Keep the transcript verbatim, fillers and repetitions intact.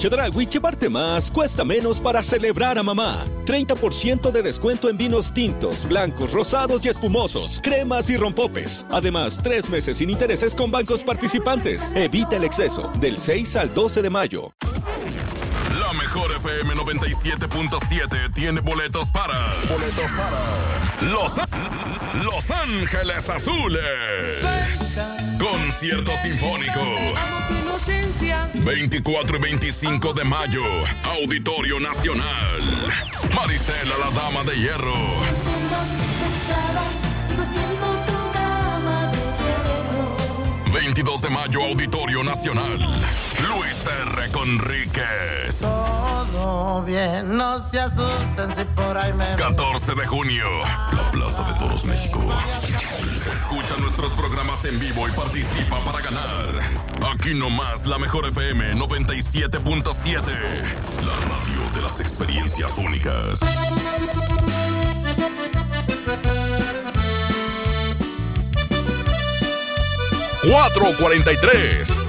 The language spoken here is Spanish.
Chedraui, llevarte más cuesta menos para celebrar a mamá. treinta por ciento de descuento en vinos tintos, blancos, rosados y espumosos, cremas y rompopes. Además, tres meses sin intereses con bancos participantes. Evita el exceso. Del seis al doce de mayo. La mejor F M noventa y siete punto siete tiene boletos para... Boletos para... Los, Los Ángeles Azules. Concierto sinfónico. veinticuatro y veinticinco de mayo. Auditorio Nacional. Marisela, la Dama de Hierro. veintidós de mayo, Auditorio Nacional. Luis R. Conríquez. Todo bien, no se asusten si por ahí me... catorce de junio, la Plaza de Toros, México. Escucha nuestros programas en vivo y participa para ganar. Aquí nomás, la mejor F M noventa y siete punto siete. La radio de las experiencias únicas. cuatro cuarenta y tres.